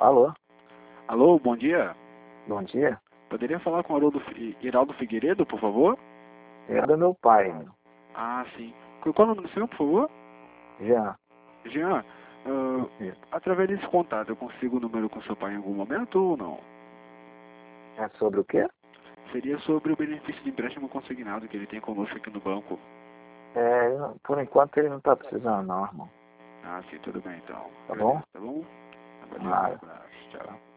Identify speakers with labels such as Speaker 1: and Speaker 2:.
Speaker 1: Alô,
Speaker 2: Alô, bom dia.
Speaker 1: bom dia.
Speaker 2: Poderia falar com o Iraldo Figueiredo, por favor?
Speaker 1: É do meu pai,
Speaker 2: Ah, sim. Qual é o nome do senhor, por favor?
Speaker 1: já.
Speaker 2: Jean, através desse contato, eu consigo o número com seu pai em algum momento ou não?
Speaker 1: É sobre o quê?
Speaker 2: Seria sobre o benefício de empréstimo consignado que ele tem conosco aqui no banco.
Speaker 1: Por enquanto ele não tá precisando não, irmão.
Speaker 2: Ah, sim, tudo bem então.
Speaker 1: Tá bom?
Speaker 2: Beleza, tá bom? Valeu, um
Speaker 1: Nada.
Speaker 2: abraço, tchau.